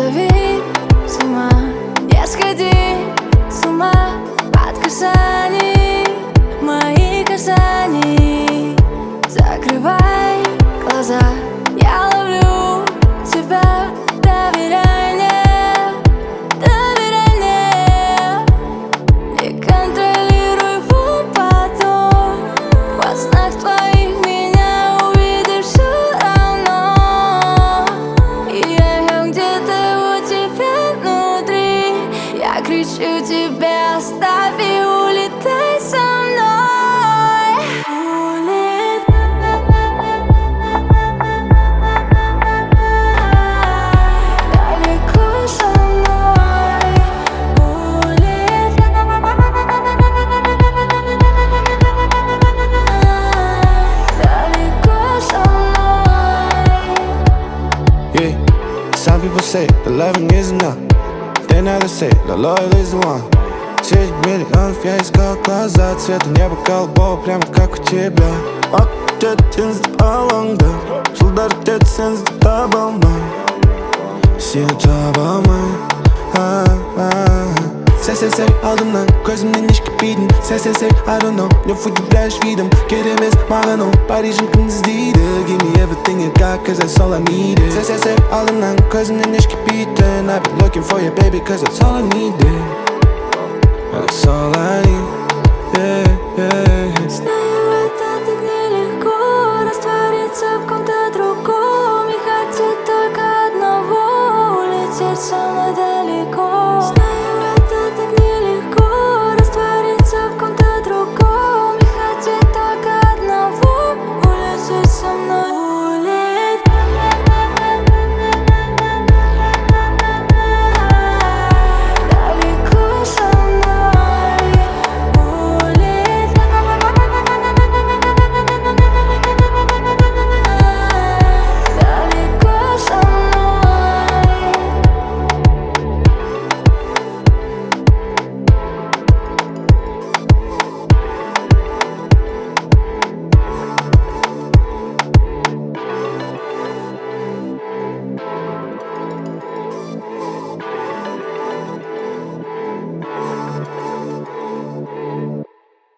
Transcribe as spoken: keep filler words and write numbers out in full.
зови с ума, не сходи с ума от касаний, моих касаний. Закрывай глаза, я ловлю тебя. Доверяй мне, доверяй мне. Не контролируй потом. Во снах твоих меня увидишь все равно. И я где-то у тебя внутри. Я кричу тебе: оставь и улетай со мной. Some people say the loving is enough. Then others say the loyal is the one. Средь миллионов я искал глаза, цвета неба голубого, прямо как у тебя. Vakit öteniz alanda, жылдар өтеді сенсіз таба алмай. Сені таба алмай. Сен сенсең алдымнан, көзімнен еш кетпейдің. Сен сенсең, I don't know, не удивляешь видом. Керек емес маған ол, Парижін кім іздейді. Give me everything you got, cause that's all I needed. Сен сенсең алдымнан, көзімнен еш кетпейдің. I've been looking for you, baby, cause that's all I needed. That's all I need, yeah, yeah. Знаю, это так нелегко раствориться в ком-то другом. И хотеть только одного — улететь со мной далеко.